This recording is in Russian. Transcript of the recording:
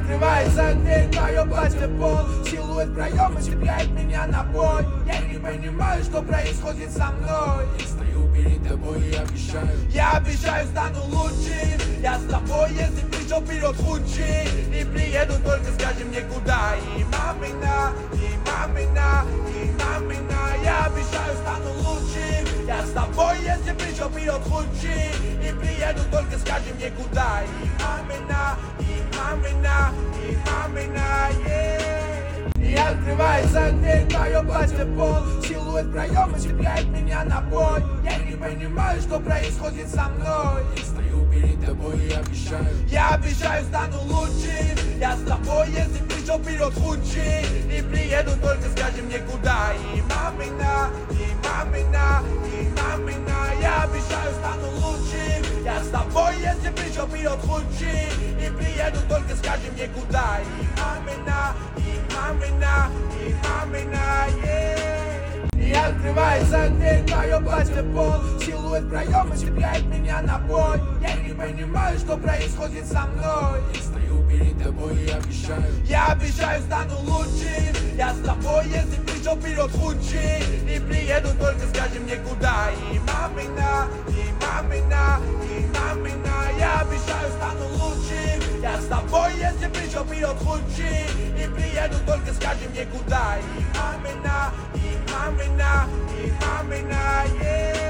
открывается дверь, мое платье пол. Силуэт проема цепляет меня на бой. Я не понимаю, что происходит со мной. Я стою перед тобой и обещаю. Я обещаю, стану лучше. Я с тобой, если пришел вперед худший. И приеду, только скажи мне куда. И мамина, и мамина, и мамина. Я обещаю, стану лучше. Я с тобой, если пришел вперед худший. И приеду, только скажи мне куда. И мамина, и мамина, и мамина, И открывается дверь, мое платье пол. Силуэт проема цепляет меня на бой. Я не понимаю, что происходит со мной. Я стою перед тобой и обещаю. Я обещаю, стану лучше. Я с тобой, если пришел вперед худший. И приеду, только скажи мне куда. И мамина, и мамина, и мамина. Я обещаю, стану лучше. Я с тобой, если пришел вперед худший. И приеду, только скажи мне куда. И мамина, и мамина, и мамина, И открывается дверь, мое платье пол. Силуэт проема цепляет меня на бой. Я не понимаю, что происходит со мной. Я стою перед тобой и обещаю. Я обещаю, стану лучше. Я с тобой, если пришел вперед худший. И приеду, только скажи мне куда. И мамина, и мамина, и мамина. Я обещаю, стану лучше. Я с тобой, если пришел вперед худший. И приеду, только скажи мне куда. И мамина, и мамина, и мамина,